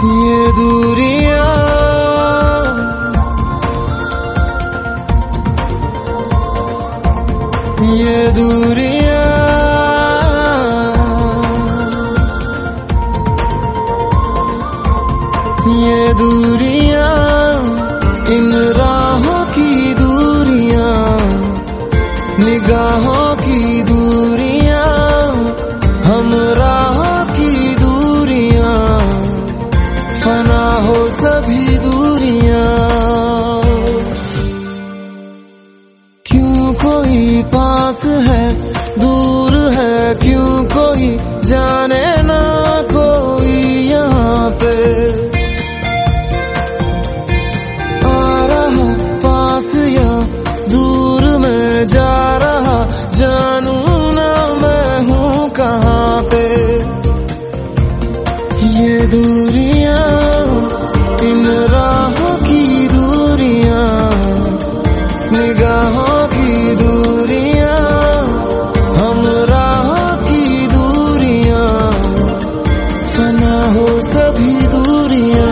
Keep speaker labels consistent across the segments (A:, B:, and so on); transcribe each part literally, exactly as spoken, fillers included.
A: ये दूरियां ये दूरियां ये दूरियां इन राहों की दूरियां निगाहों की दूरियां हम राहों की दूरियां फना हो सभी दूरियां। क्यों कोई पास है दूर है क्यों कोई जाने ना कोई यहाँ पे आ रहा पास या दूर में जा रहा जानू ना मैं हूँ कहाँ पे। ये दूरियां इन राहों की दूरियां निगाहों की दूरियां हम राहों की दूरियां फना हो सभी दूरियां।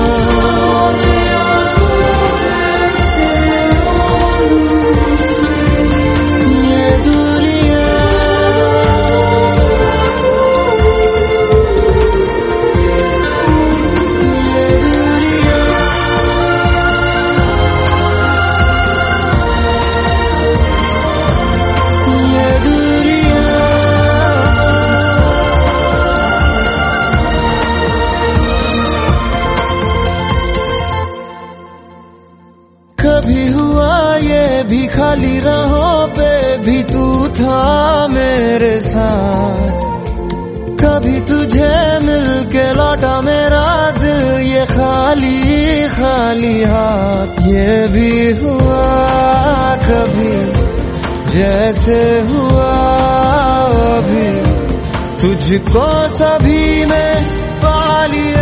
A: कभी हुआ ये भी खाली राहों पे भी तू था मेरे साथ कभी तुझे मिल के लौटा मेरा दिल ये खाली खाली हाथ। ये भी हुआ कभी जैसे हुआ अभी तुझको सभी में पा लिया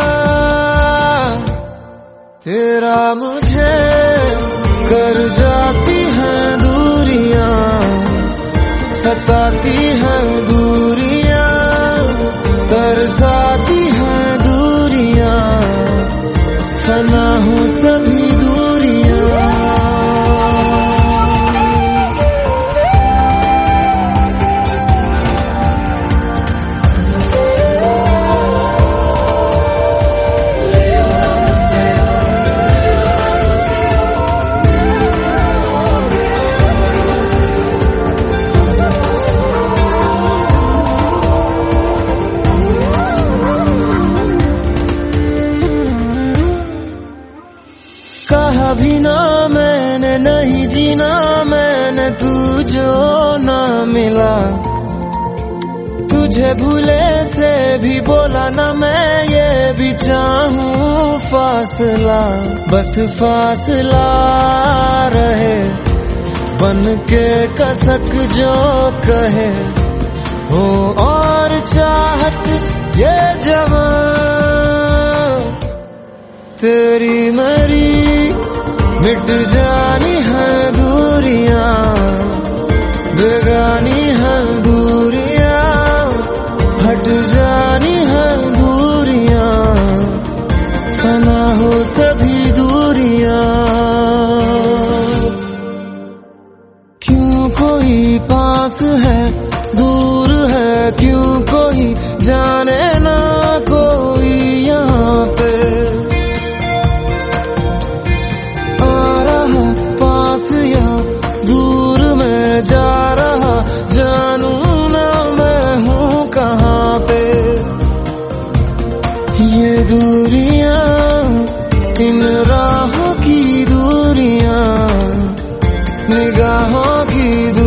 A: तेरा मुझे कर जाती हैं दूरियां सताती हैं दूरियां तरसाती हैं दूरियां फना हो सभी दूरियां। कहा भी ना मैंने नहीं जीना मैंने तू जो ना मिला तुझे भूले से भी बोला ना मैं ये भी चाहूं फासला बस फासला रहे बन के कसक जो कहे हो और चाहत ये जवान तेरी मरी मिट जानी है दूरियां बेगानी है दूरियां हट जानी है दूरियां फना हो सभी दूरियां। क्यों कोई पास है दूर है क्यों कोई जाने ना कोई यहाँ पे दूर में जा रहा जानू ना मैं हूँ कहाँ पे। ये दूरियां इन राहों की दूरियां निगाहों की दूरियां